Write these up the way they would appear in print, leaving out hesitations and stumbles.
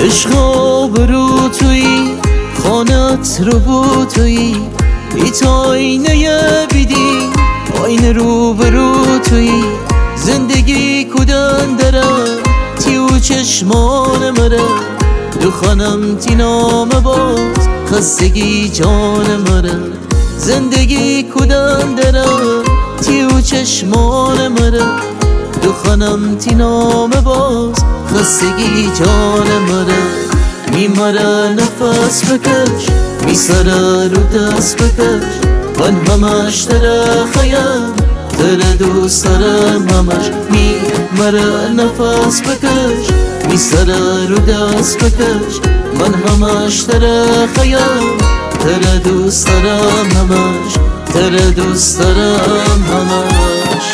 عشقا برو توی خانت رو بو توی ایت آینه بیدی آینه رو برو توی زندگی کدن داره تیو چشمان مره دو خانم تی نام باز خستگی جان مره زندگی کدن داره تیو چشمان مره دو خانم تی نام باز خستگی جان مره میمره نفس بکش میسره رو دست بکش من همش تره خیم تره دوست دارم همش میمره نفس بکش میسره رو دست بکش من همش تره خیم تره دوست دارم همش تره دوست دارم همش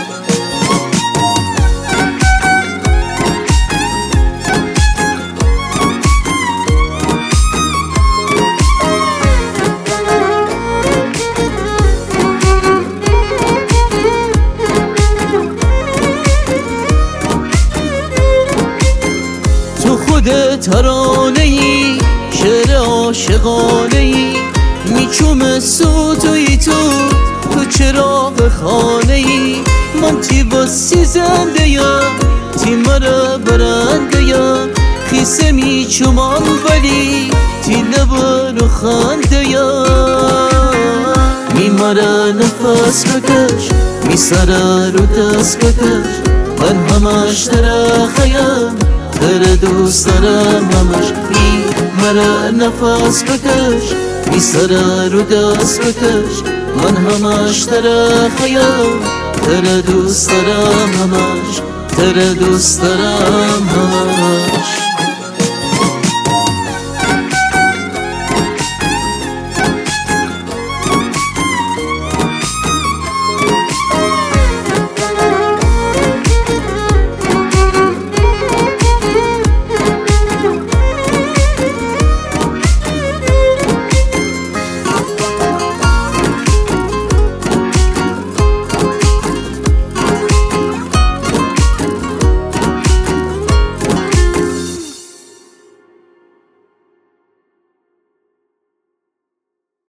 ترانه ای شعر عاشقانه ای میچوم سوتوی تو چراغ خانه ای من تی باسی زنده یم تی مرا برنده یم خیسه میچومم ولی تی لبن و خنده یم میمره نفس بکش میسره رو دست بکش من همش تره خیم تره دوست دارم همش میمره نفس بکش میسره رو دست بکش من همش تره خیم تره دوست دارم همش تره دوست دارم همش